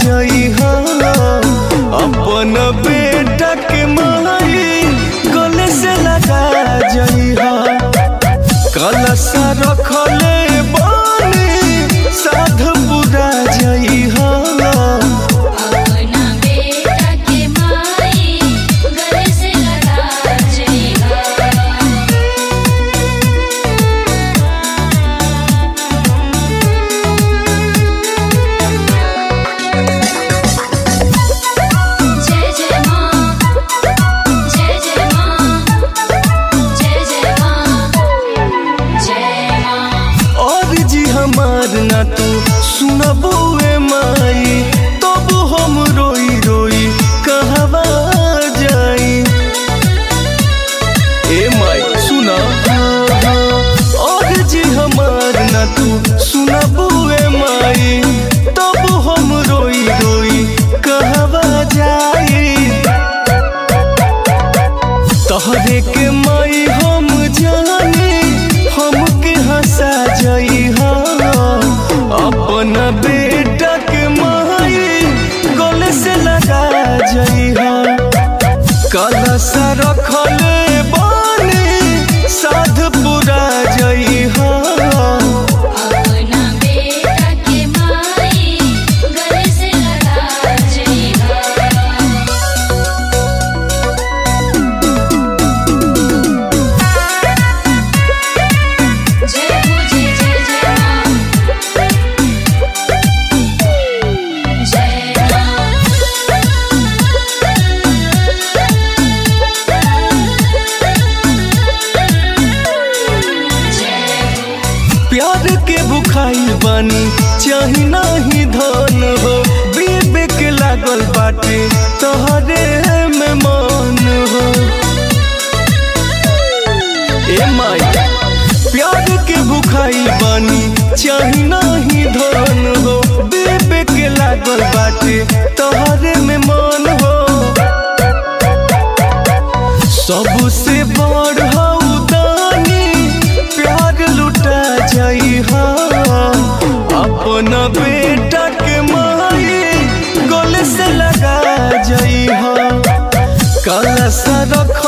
जई हा अपन बेटा के माई गले से लगा जई हा कलशा रखले बानी साध पूरा जई हा ना तू सुनबुए माई तब हम रोई रोई कहवा जाई ए माई सुना और जी हमार ना तू सुनबुए माई तब हम रोई रोई कहवा जाई तहरे के माई हम जानी हमके हंसा जाई हा अपन बेटा के माई गले से लगा जई हा कलशा रखले बानी साध पूरा जई हा प्यार के भुखाई बानी चाही नाही धन हो विवेक लागल बाटे तोहरे में मन हो ए माई प्यार के भुखाई बानी चाही नाही धन हो विवेक लागल बाटे तोहरे में मन हो सबसे बड़ हऊ दानी प्यार लुटा जई हा अपन बेटा के माई गले से लगा जई हा कलशा रख